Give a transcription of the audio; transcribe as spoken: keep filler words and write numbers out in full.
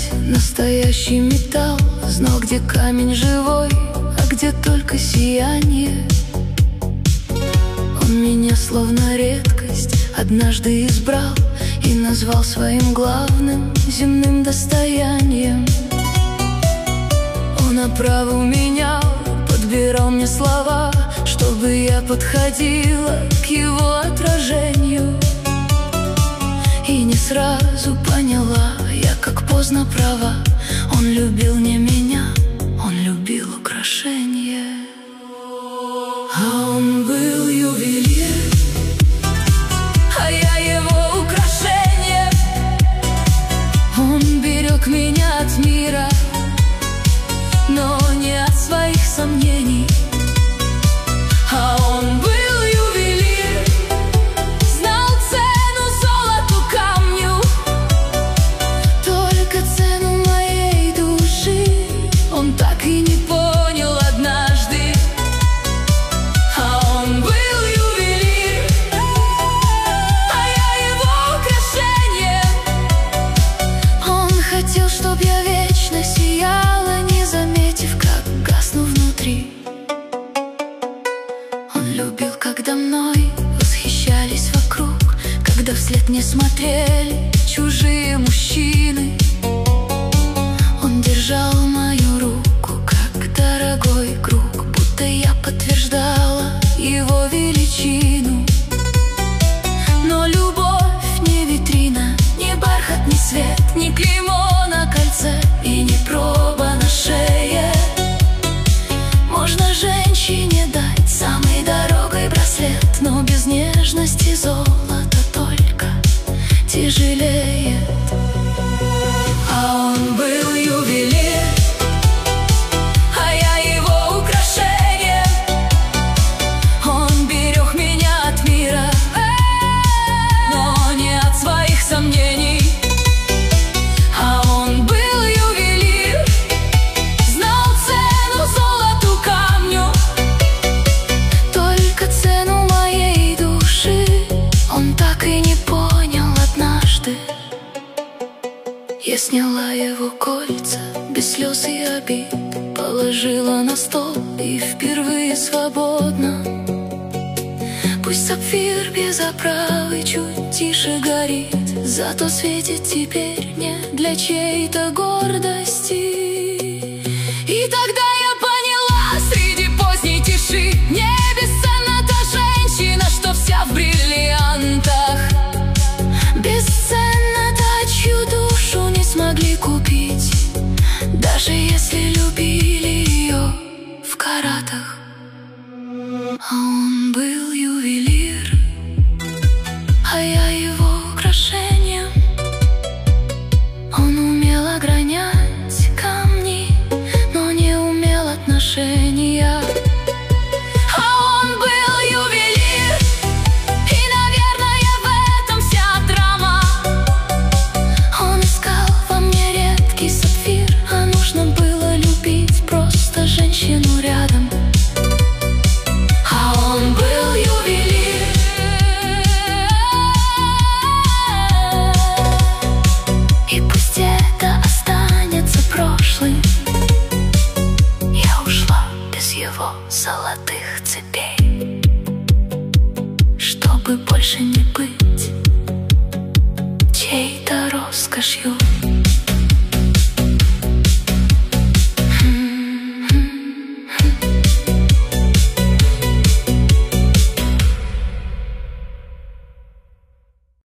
искать настоящий металл, знал, где камень живой, а где только сияние. Он меня словно редкость однажды избрал и назвал своим главным земным достоянием. Он оправу менял, подбирал мне слова, чтобы я подходила к его отражению. И не сразу поняла я, как поздно права. Он любил не меня, он любил украшения. А он был ювелир, а я его украшение. Он берег меня от мира, но не от своих сомнений. А он был ювелир, знал цену золоту камню, только цену моей души он так и не понял однажды. А он был ювелир, а я его украшение. Он хотел, чтоб я вечно сияла, не заметив, как гасну внутри. Он любил, когда мной восхищались вокруг, когда вслед мне смотрели чужие мужчины. Он держал мою руку, как дорогой круг, будто я подтверждала его величину. Но любовь не витрина, не бархат, не свет, не клеймо на кольце и не проба на шее. Можно женщине дать самый дорогой браслет, но без нежности золото только тяжелеет. А он был ювелир, а я его украшение. Он берег меня от мира, но не от своих сомнений. А он был ювелир, знал цену золоту камню, только цену моей души он так и не понял однажды. Я сняла его кольца без слез и обид, положила на стол и впервые свободно. Пусть сапфир без оправы чуть тише горит, зато светит теперь не для чьей-то гордости. И тогда я поняла среди поздней тиши: мне бесценна та женщина, что вся в бриллиантах. Бесценна та, чью душу не смогли купить, даже если любили ее в каратах. А он был ювелир, а я его украшение. Он умел огранять камни, но не умел отношения. А он был ювелир, и, наверное, в этом вся драма. Он искал во мне редкий сапфир, а нужно было любить просто женщину рядом. А он был ювелир, и пусть это останется прошлым, я ушла без его золотых цепей, чтобы больше не быть чьей-то роскошью.